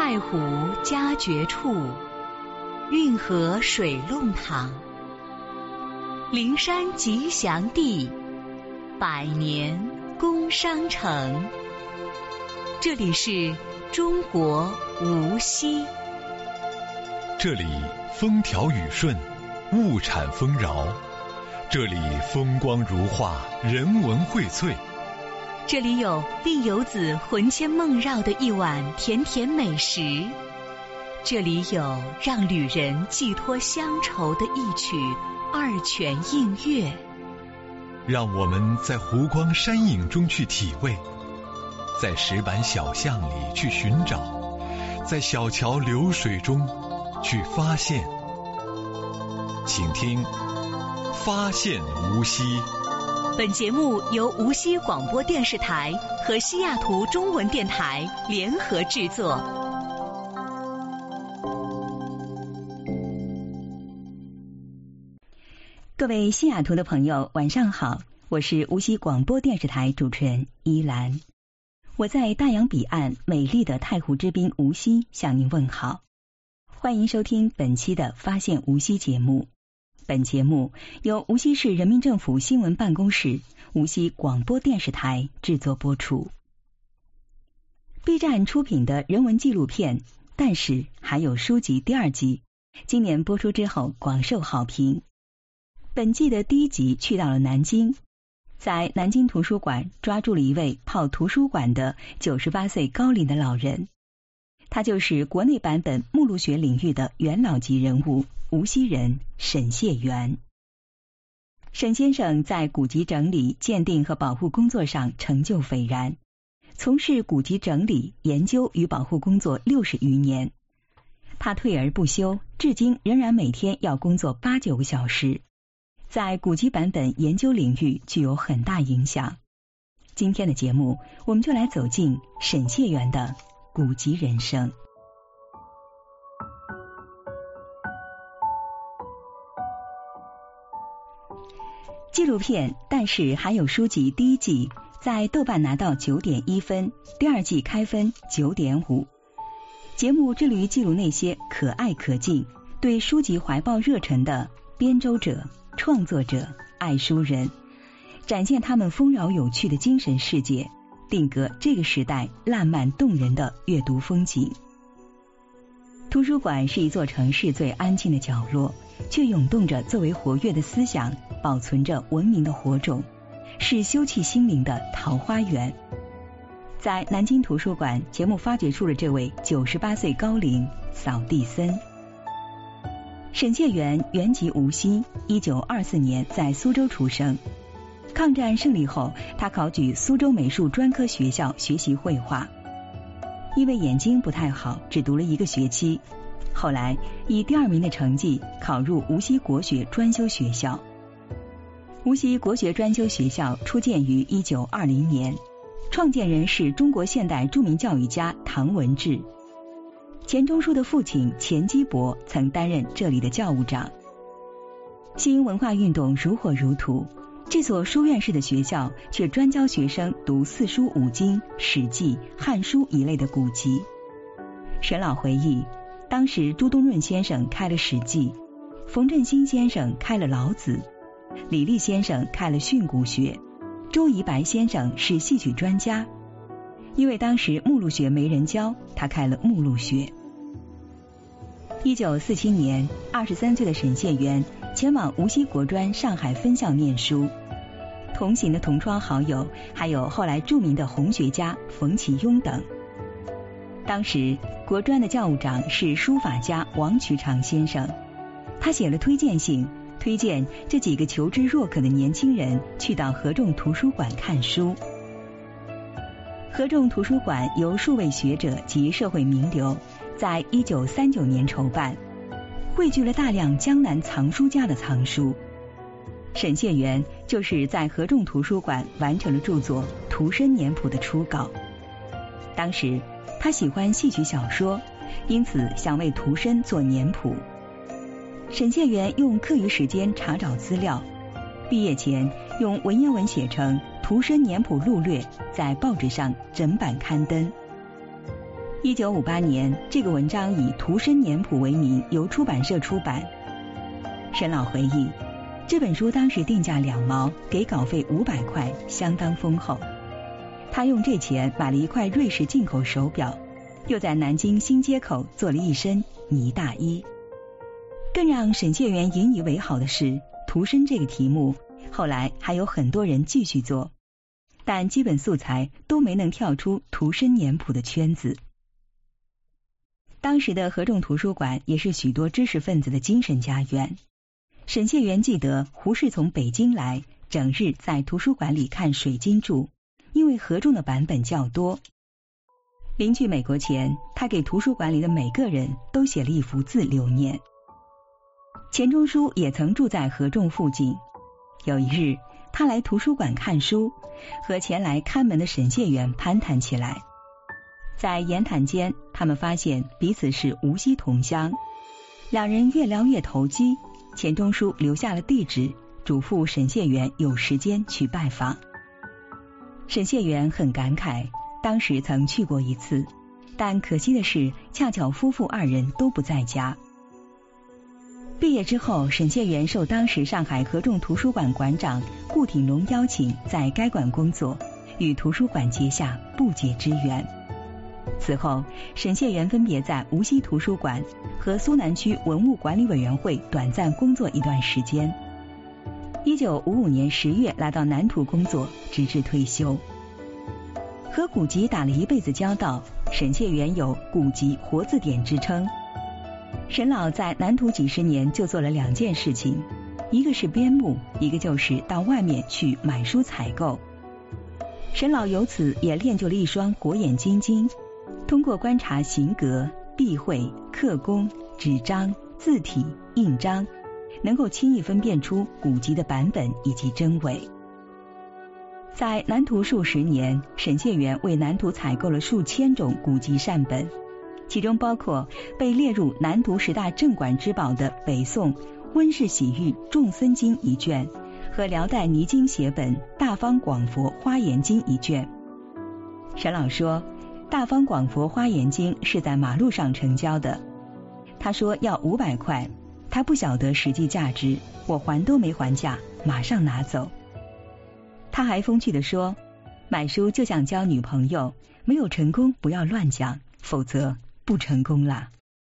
太湖佳绝处，运河水弄堂。灵山吉祥地，百年工商城。这里是中国无锡。 这里风调雨顺，物产丰饶。这里风光如画，人文荟萃。 这里有令游子魂牵梦绕的一碗甜甜美食。这里有让旅人寄托乡愁的一曲二泉映月。 让我们在湖光山影中去体味，在石板小巷里去寻找，在小桥流水中去发现。请听发现无锡。 本节目由无锡广播电视台和西雅图中文电台联合制作。 各位西雅图的朋友，晚上好，我是无锡广播电视台主持人依兰。我在大洋彼岸美丽的太湖之滨无锡向您问好。欢迎收听本期的发现无锡节目。本节目由无锡市人民政府新闻办公室、无锡广播电视台制作播出。B 站出品的人文纪录片《但是还有书籍》第二季，今年播出之后广受好评。本季的第一集去到了南京，在南京图书馆抓住了一位泡图书馆的98岁高龄的老人，他就是国内版本目录学领域的元老级人物，无锡人沈燮元。沈先生在古籍整理、鉴定和保护工作上成就斐然，从事古籍整理、研究与保护工作60余年。他退而不休，至今仍然每天要工作8-9个小时，在古籍版本研究领域具有很大影响。今天的节目，我们就来走进沈燮元的古籍人生。纪录片《但是还有书籍》第一季在豆瓣拿到9.1分，第二季开分9.5。节目致力于记录那些可爱可敬、对书籍怀抱热忱的编周者、创作者、爱书人，展现他们丰饶有趣的精神世界，定格这个时代烂漫动人的阅读风景。图书馆是一座城市最安静的角落，却涌动着最为活跃的思想，保存着文明的火种，是休憩心灵的桃花源。在南京图书馆，节目发掘出了这位98岁高龄扫地僧。沈燮元原籍无锡，1924年在苏州出生。抗战胜利后，他考取苏州美术专科学校学习绘画。因为眼睛不太好，只读了1个学期，后来以第2名的成绩考入无锡国学专修学校。无锡国学专修学校初建于1920年，创建人是中国现代著名教育家唐文治。钱钟书的父亲钱基博曾担任这里的教务长。新文化运动如火如荼，这所书院式的学校却专教学生读四书五经、史记、汉书一类的古籍。沈老回忆，当时朱东润先生开了史记，冯振兴先生开了老子，李立先生开了训诂学，周宜白先生是戏曲专家。因为当时目录学没人教，他开了目录学。1947年，23岁的沈燮元前往无锡国专上海分校念书，同行的同窗好友还有后来著名的红学家冯其庸等。当时国专的教务长是书法家王渠长先生，他写了推荐信，推荐这几个求知若渴的年轻人去到合众图书馆看书。合众图书馆由数位学者及社会名流在1939年筹办，汇聚了大量江南藏书家的藏书。沈燮元就是在合众图书馆完成了著作《图生年谱》的初稿。当时他喜欢戏曲小说，因此想为图生做年谱。沈燮元用课余时间查找资料，毕业前用文言文写成《图生年谱录略》，在报纸上整版刊登。 1958年，这个文章以《图生年谱》为名，由出版社出版。沈老回忆，这本书当时定价2毛，给稿费500块，相当丰厚。他用这钱买了一块瑞士进口手表，又在南京新街口做了一身呢大衣。更让沈燮元引以为豪的是，图生这个题目后来还有很多人继续做，但基本素材都没能跳出图生年谱的圈子。当时的合众图书馆也是许多知识分子的精神家园。沈燮元记得胡适从北京来，整日在图书馆里看水晶柱，因为合众的版本较多。临去美国前，他给图书馆里的每个人都写了一幅字留念。钱钟书也曾住在合众附近，有一日他来图书馆看书，和前来看门的沈燮元攀谈起来。在言谈间，他们发现彼此是无锡同乡，两人越聊越投机。钱钟书留下了地址，嘱咐沈燮元有时间去拜访。沈燮元很感慨，当时曾去过一次，但可惜的是，恰巧夫妇2人都不在家。毕业之后，沈燮元受当时上海合众图书馆馆长顾挺龙邀请，在该馆工作，与图书馆结下不解之缘。此后，沈燮元分别在无锡图书馆和苏南区文物管理委员会短暂工作一段时间。1955年10月来到南图工作，直至退休。和古籍打了一辈子交道，沈燮元有古籍活字典之称。沈老在南图几十年就做了2件事情，一个是编目，一个就是到外面去买书采购。沈老由此也练就了一双火眼金睛，通过观察形格、笔绘、刻工、纸张、字体、印章，能够轻易分辨出古籍的版本以及真伪。在南图数10年，沈燮元为南图采购了数千种古籍善本，其中包括被列入南图10大镇馆之宝的北宋温氏洗玉众僧经1卷和辽代泥经写本大方广佛花严经1卷。沈老说，大方广佛花严经是在马路上成交的，他说要500块，他不晓得实际价值，我还都没还价，马上拿走。他还风趣地说，买书就像交女朋友，没有成功不要乱讲，否则不成功啦。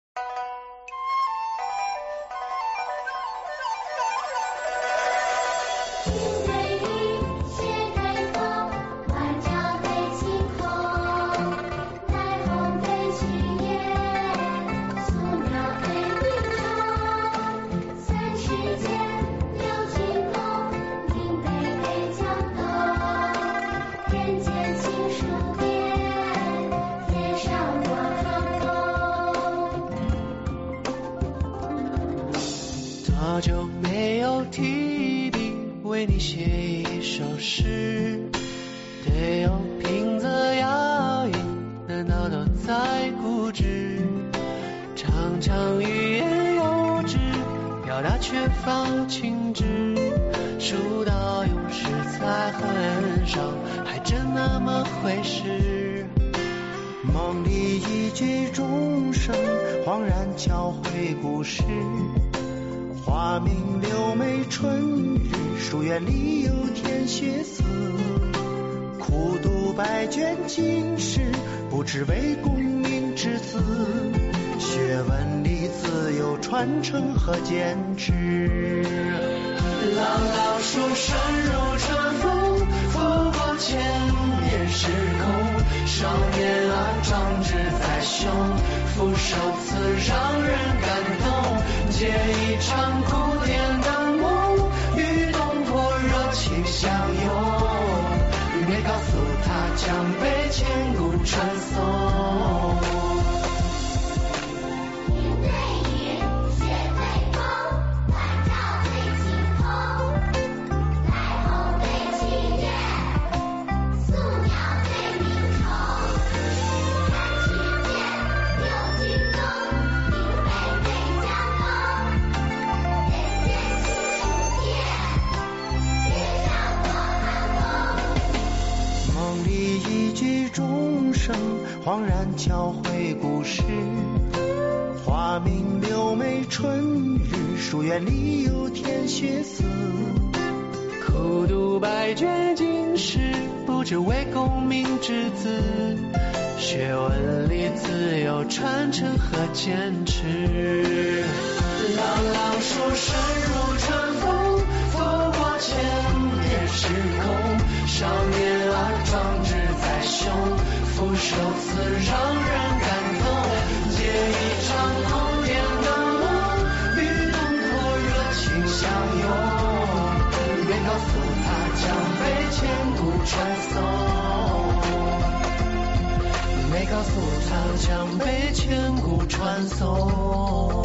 多久没有提笔为你写一首诗，得有平仄押韵，难道都在固执？常常语言幼稚，表达缺乏情致，书到用时才很少，还真那么回事。梦里一曲钟声，恍然交回故事。花明柳眉春日，书院里有天雪寺。苦读百卷经史，不知为功名之子。学问里自有传承和坚持。朗朗书声如春风，拂过千年时空。少年啊，壮志在胸，俯首词让人感动。借一场古典的梦，与东坡热情相拥。别告诉他将被千古传颂。 看恍然交汇故事。花明柳眉春日，书院里有天学思。苦读百卷经史，不知为功名之子。学问里自有传承和坚持。朗朗书声如春风，拂过千年时空。少年儿壮志在胸，俯首词让人感动。借一场空点的梦，与浓脱热情相拥。没告诉他将被千古传颂，没告诉他将被千古传颂。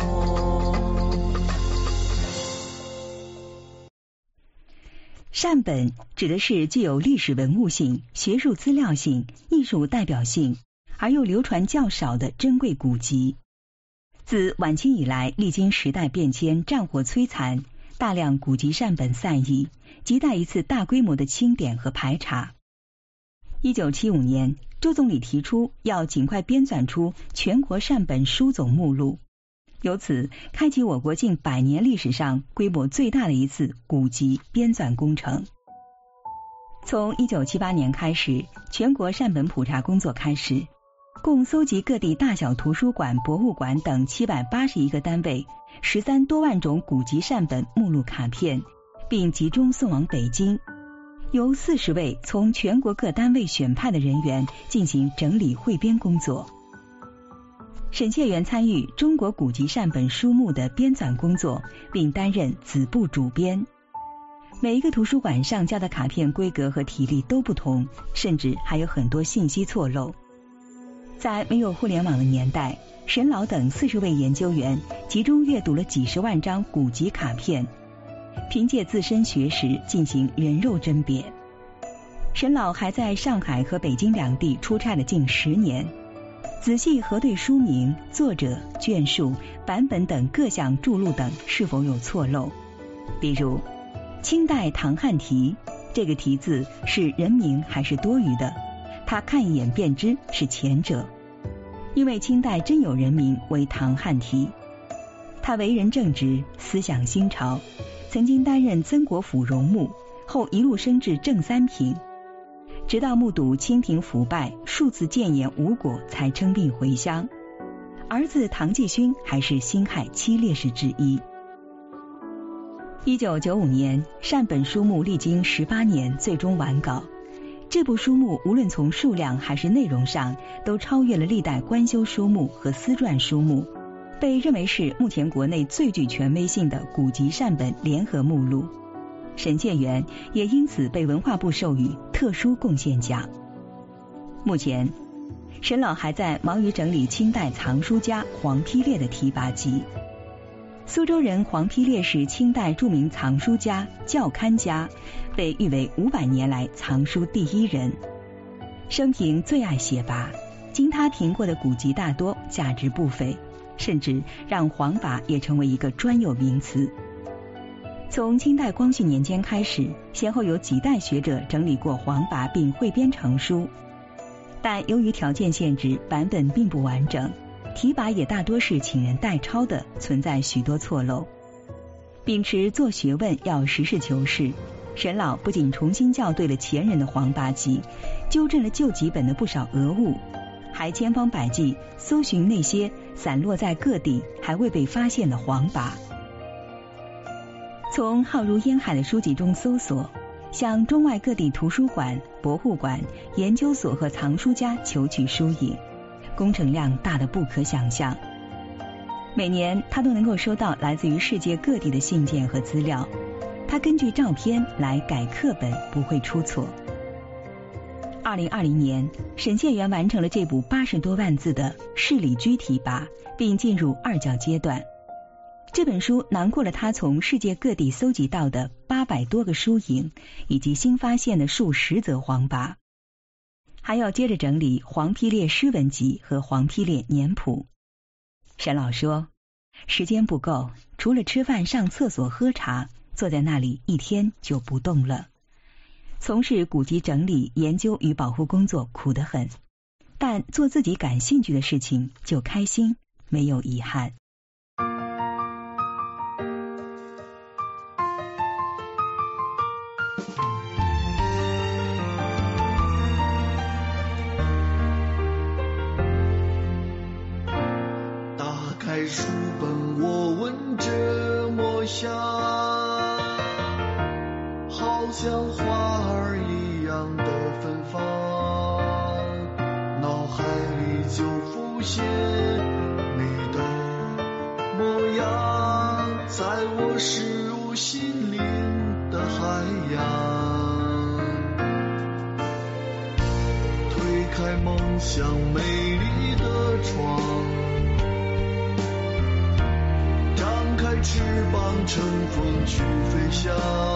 善本指的是具有历史文物性、学术资料性、艺术代表性而又流传较少的珍贵古籍。自晚清以来，历经时代变迁、战火摧残，大量古籍善本散佚，亟待一次大规模的清点和排查。1975年，周总理提出要尽快编纂出全国善本书总目录，由此开启我国近100年历史上规模最大的一次古籍编纂工程。从1978年开始，全国善本普查工作开始，共搜集各地大小图书馆、博物馆等781个单位13多万种古籍善本目录卡片，并集中送往北京，由40位从全国各单位选派的人员进行整理汇编工作。沈燮元参与中国古籍善本书目的编纂工作，并担任子部主编。每一个图书馆上交的卡片规格和体例都不同，甚至还有很多信息错漏。在没有互联网的年代，沈老等40位研究员集中阅读了几十万张古籍卡片，凭借自身学识进行人肉甄别。沈老还在上海和北京两地出差了近10年，仔细核对书名、作者、卷数、版本等各项注录等是否有错漏。比如清代唐汉题，这个题字是人名还是多余的，他看一眼便知是前者，因为清代真有人名为唐汉题。他为人正直，思想新潮，曾经担任曾国府荣牧，后一路升至正三品，直到目睹清廷腐败，数次谏言无果，才称病回乡。儿子唐继勋还是辛亥7烈士之一。1995年，善本书目历经18年，最终完稿。这部书目无论从数量还是内容上，都超越了历代官修书目和私传书目，被认为是目前国内最具权威性的古籍善本联合目录。沈燮元也因此被文化部授予特殊贡献奖。目前，沈老还在忙于整理清代藏书家黄丕烈的提拔集。苏州人黄丕烈是清代著名藏书家、校勘家，被誉为500年来藏书第一人。生平最爱写跋，经他评过的古籍大多价值不菲，甚至让黄跋也成为一个专有名词。从清代光绪年间开始，先后有几代学者整理过黄跋并汇编成书，但由于条件限制，版本并不完整，题跋也大多是请人代抄的，存在许多错漏。秉持做学问要实事求是，沈老不仅重新校对了前人的黄跋集，纠正了旧籍本的不少讹误，还千方百计搜寻那些散落在各地还未被发现的黄跋。从浩如烟海的书籍中搜索，向中外各地图书馆、博物馆、研究所和藏书家求取书影，工程量大得不可想象。每年他都能够收到来自于世界各地的信件和资料，他根据照片来改课本，不会出错。2020年，沈燮元完成了这部80多万字的《市里居题跋》，并进入2校阶段。这本书囊括了他从世界各地搜集到的800多个书影，以及新发现的数10则黄跋，还要接着整理黄丕烈诗文集和黄丕烈年谱。沈老说，时间不够，除了吃饭、上厕所、喝茶，坐在那里一天就不动了。从事古籍整理、研究与保护工作苦得很， 但做自己感兴趣的事情就开心，没有遗憾。 打开书本，我闻着墨香，好像花儿一样的芬芳，脑海里就浮现你的模样，在我驶入心灵的海洋，推开梦想美丽的窗，张开翅膀乘风去飞翔，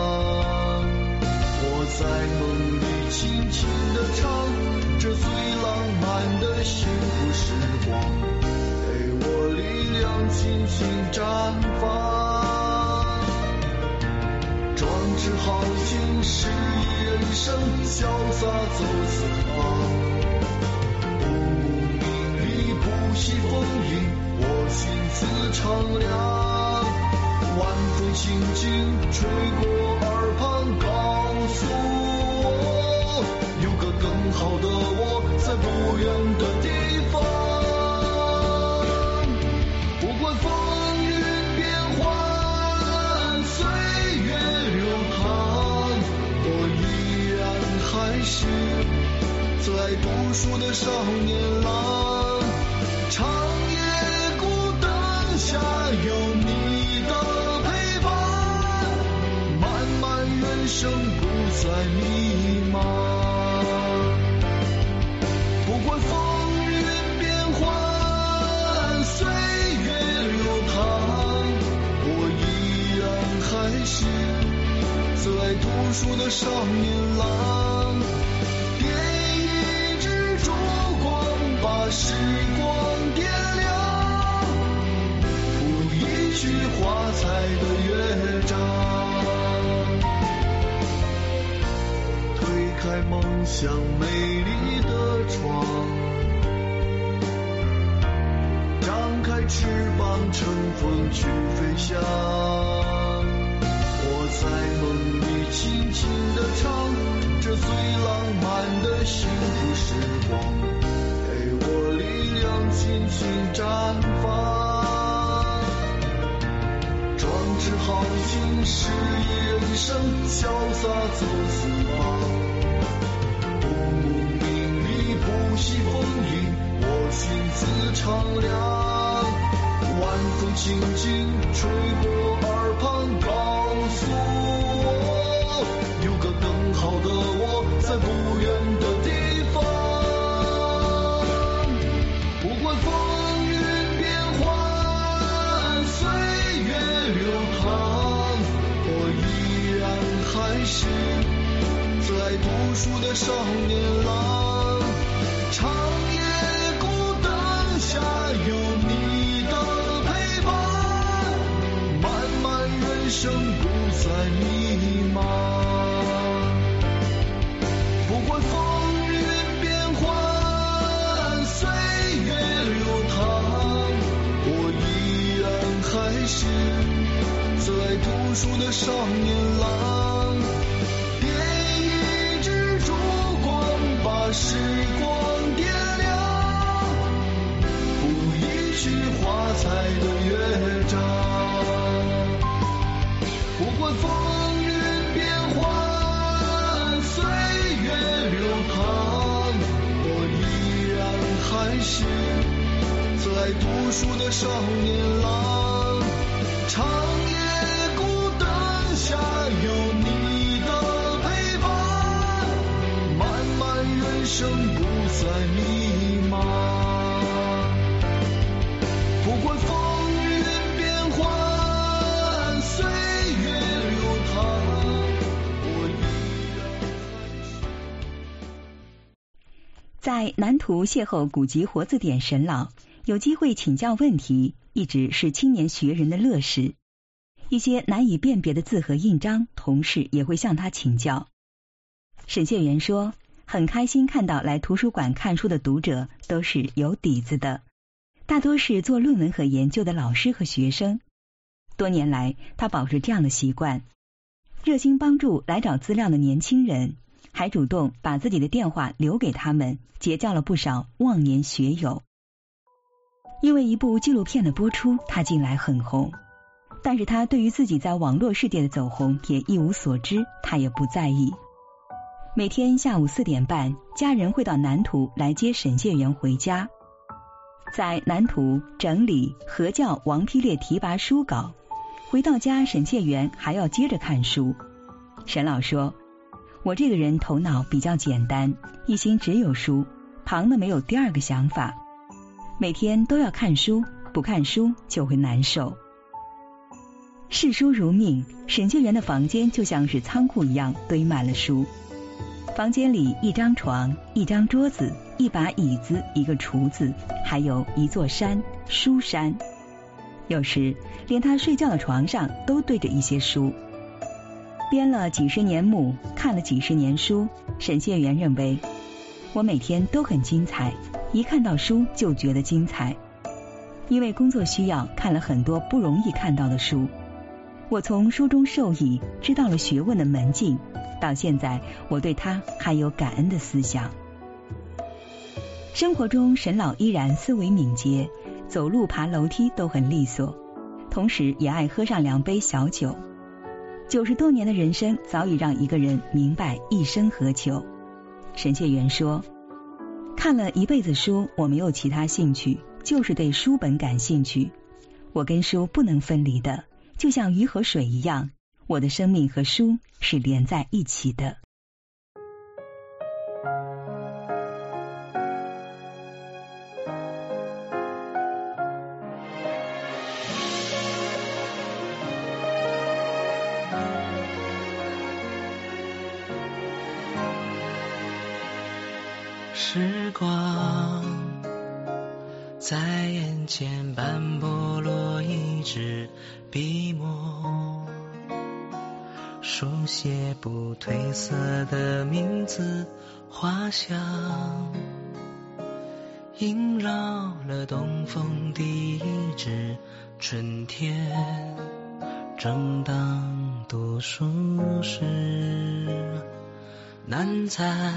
我在梦里轻轻地唱着最浪漫的幸福时光，给我力量尽情绽放，壮志豪情诗意人生，潇洒走四方，不顾名利不惜风雨，我心自敞亮，晚风轻轻吹过耳旁，告诉我有个更好的我在不远的地方，不管风云变幻，岁月流淌，我依然还是最爱读书的少年郎，长夜孤灯下有你的陪伴，漫漫人生不再迷茫，不管风云变幻，岁月流淌，我依然还是最爱读书的少年郎，点一支烛光把时光点亮，谱一曲华彩的乐章，推开梦想美丽的窗，张开翅膀乘风去飞翔，我在梦里轻轻地唱着最浪漫的幸福时光，给我力量尽情绽放，壮志豪情诗意人生，潇洒走四方，不顾名利不惜风雨，我心自敞亮，晚风轻轻吹过耳旁，告诉我有个更好的我在不远的地方，不管风云变幻，岁月流淌，我依然还是最爱读书的少年郎，长夜孤灯下有你的陪伴，漫漫人生不再迷茫，不管风云变幻，岁月流淌，我依然还是最爱读书的少年郎，点一支烛光把时光点亮，谱一曲华彩的乐章，不管风云变幻，岁月流淌，我依然还是最爱读书的少年郎，长夜孤灯下有你的陪伴，漫漫人生不再迷茫，不管风云变幻，岁月流淌，我依然还是。 在南图邂逅古籍活字典神老，有机会请教问题，一直是青年学人的乐事。一些难以辨别的字和印章，同事也会向他请教。沈县元说， 很开心看到来图书馆看书的读者都是有底子的，大多是做论文和研究的老师和学生。多年来，他保持这样的习惯，热心帮助来找资料的年轻人，还主动把自己的电话留给他们，结交了不少忘年学友。因为一部纪录片的播出，他近来很红，但是他对于自己在网络世界的走红也一无所知，他也不在意。每天下午4点半，家人会到南图来接沈燮元回家，在南图整理合校王丕烈提拔书稿，回到家沈燮元还要接着看书。沈老说，我这个人头脑比较简单，一心只有书，旁的没有第二个想法，每天都要看书，不看书就会难受。视书如命，沈燮元的房间就像是仓库一样堆满了书。房间里一张床，一张桌子，一把椅子，一个橱子，还有一座山，书山。有时连他睡觉的床上都堆着一些书。编了几十年目，看了几十年书，沈燮元认为，我每天都很精彩，一看到书就觉得精彩。因为工作需要，看了很多不容易看到的书，我从书中受益，知道了学问的门径，到现在我对他还有感恩的思想。生活中沈老依然思维敏捷，走路爬楼梯都很利索，同时也爱喝上2杯小酒。90多年的人生早已让一个人明白一生何求。沈燮元说，看了一辈子书，我没有其他兴趣，就是对书本感兴趣。我跟书不能分离的，就像鱼和水一样，我的生命和书是连在一起的。 时光在眼前斑驳落一支笔墨，书写不褪色的名字画像，萦绕了东风第一支春天，正当读书时难猜。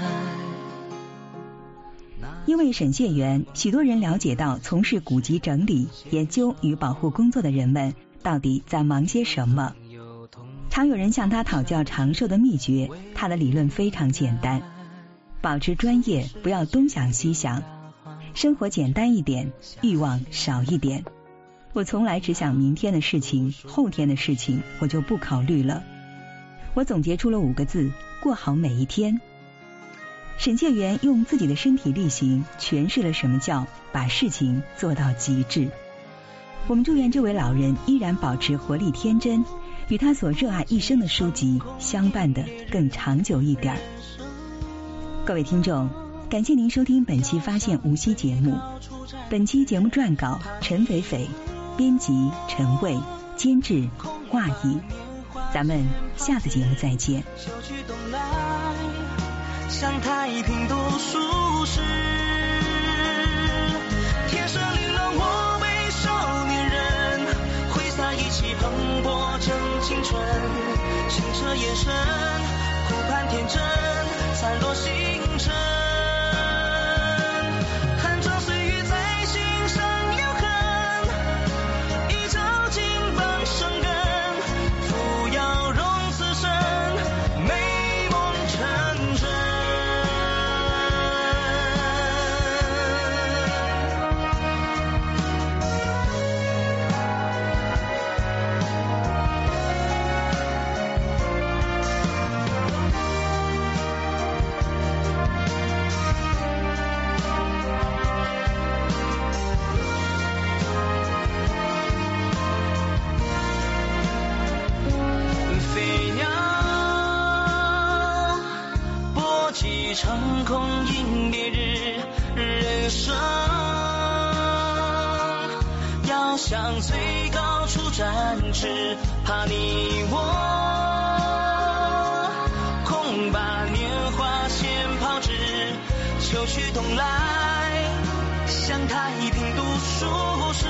因为沈燮元，许多人了解到从事古籍整理、研究与保护工作的人们到底在忙些什么。常有人向他讨教长寿的秘诀，他的理论非常简单，保持专业，不要东想西想，生活简单一点，欲望少一点。我从来只想明天的事情，后天的事情我就不考虑了。我总结出了5个字，过好每一天。沈燮元用自己的身体力行诠释了什么叫把事情做到极致。我们祝愿这位老人依然保持活力天真，与他所热爱一生的书籍相伴得更长久一点。各位听众，感谢您收听本期发现无锡节目。本期节目撰稿陈斐斐，编辑陈蔚，监制华仪。咱们下次节目再见。 向太平读书时，天生凌乱我为少年人，挥洒意气蓬勃正青春，清澈眼神湖畔天真，散落星辰，看着岁月在心上摇痕，一朝金榜生根，扶摇融此生，美梦成真。长空迎烈日，人生要向最高处展翅，怕你我空把年华先抛掷。 有趣同来，向太平读书时，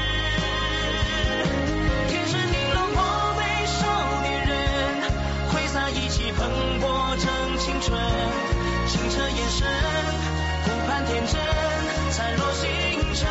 天是你老婆被少年人，挥洒一起蓬勃正青春，清澈眼神，湖畔天真，灿若星辰。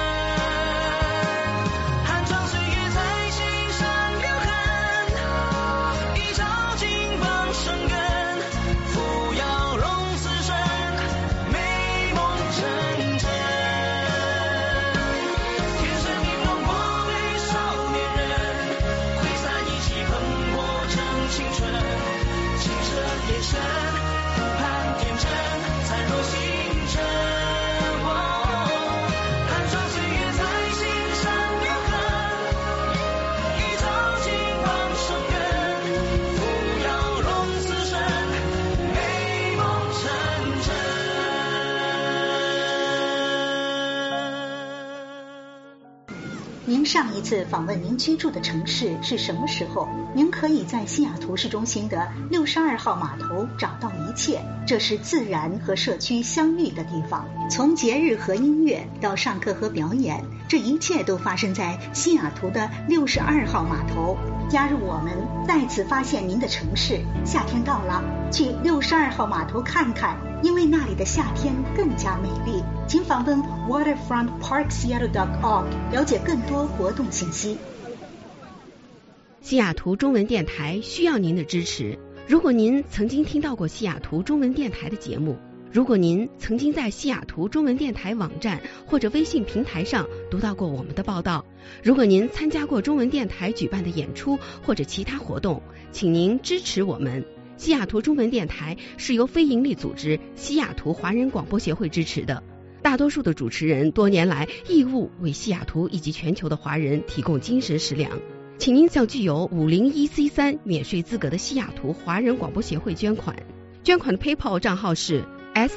您上一次访问您居住的城市是什么时候？您可以在西雅图市中心的62号码头找到一切，这是自然和社区相遇的地方。从节日和音乐到上课和表演，这一切都发生在西雅图的62号码头。加入我们，再次发现您的城市。夏天到了，去62号码头看看，因为那里的夏天更加美丽。请访问 waterfrontparkseattle.org 了解更多活动信息。 西雅图中文电台需要您的支持。如果您曾经听到过西雅图中文电台的节目，如果您曾经在西雅图中文电台网站或者微信平台上读到过我们的报道，如果您参加过中文电台举办的演出或者其他活动，请您支持我们。西雅图中文电台是由非营利组织西雅图华人广播协会支持的，大多数的主持人多年来义务为西雅图以及全球的华人提供精神食粮。请您向具有501C3免税资格的西雅图华人广播协会捐款。捐款的 PayPal 账号是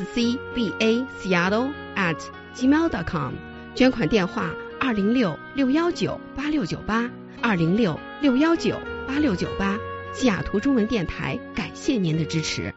scbaseattle@gmail.com， 捐款电话206-619-8698 206-619-8698。西雅图中文电台感谢您的支持。